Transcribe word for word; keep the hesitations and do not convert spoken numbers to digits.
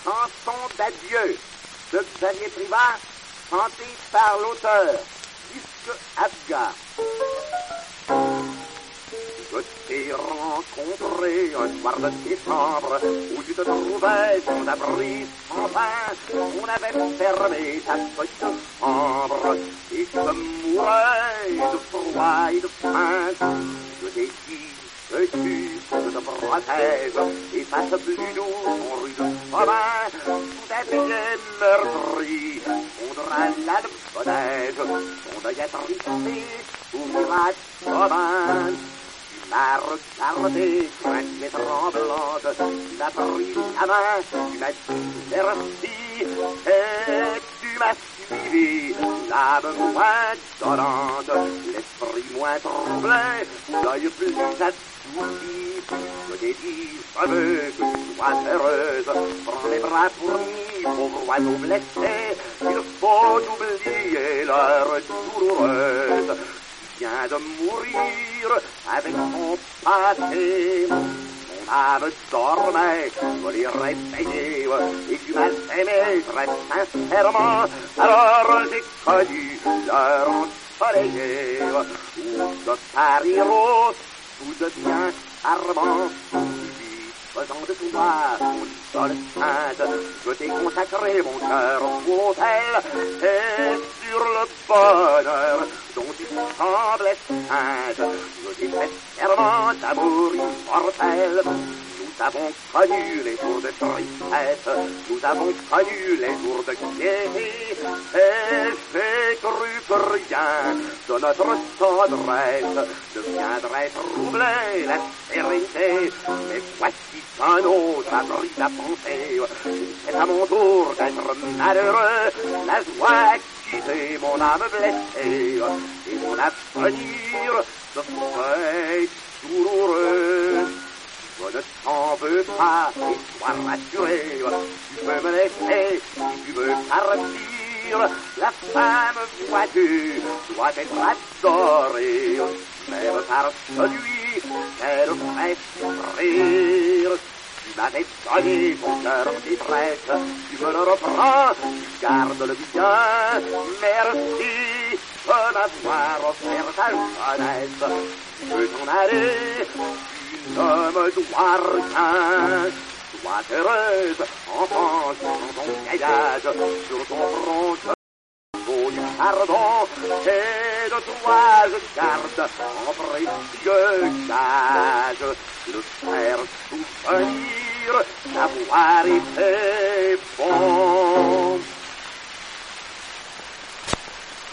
chanson d'adieu de Xavier Privat, chantée par l'auteur, disque Abgar. Je t'ai rencontré un soir de décembre où tu te trouvais sans abri, sans fin. On avait fermé ta petite chambre et tu te mourais de froid et de faim. Je t'ai dit que tu te protèges et fasse plus doux ton rude chemin. Tout à fait meurtri, fondra l'albonnège. Ton deuil attristé ouvrira chemin. Tu m'as regardé, crainte et tremblante, tu m'as pris la main, tu m'as dit merci, et tu m'as suivi, l'âme moins donnante, l'esprit moins troublé, l'œil plus adouci. Je t'ai dit, je veux que tu sois heureuse, prends les bras fournis, pauvre oiseau blessé, il faut oublier l'heure douloureuse. Vient de mourir avec son passé. Mon âme dormait, je l'ai réveillée, et tu m'as aimé très sincèrement. Alors j'ai connu l'heure ensoleillée, où de Paris rose tout devient charmant. Faisant de toi mon idole sainte, je t'ai consacré mon cœur au autel, et sur le bonheur dont tu semblais sainte, je t'ai fait serment d'amour immortel. Nous avons connu les jours de tristesse, nous avons connu les jours de gaieté, et j'ai cru que rien de notre tendresse ne viendrait troubler la sérénité. Mais voici qu'un autre a pris la pensée, c'est à mon tour d'être malheureux, la joie a quitté mon âme blessée, et mon avenir se fait douloureux. Je ne t'en veux pas, et sois rassuré, tu peux me laisser si tu veux partir. La femme, vois-tu, doit être adorée, même par celui qu'elle fait souffrir. Tu m'avais donné ton cœur détresse, tu me le reprends, tu gardes le bien. Merci de m'avoir offert ta jeunesse, tu peux t'en aller. Ne me dois rien. Sois heureuse, enfant, sur ton vieillage, sur ton front, je vaut du pardon, et de toi je garde en précieux gage le faire souvenir d'avoir été bon.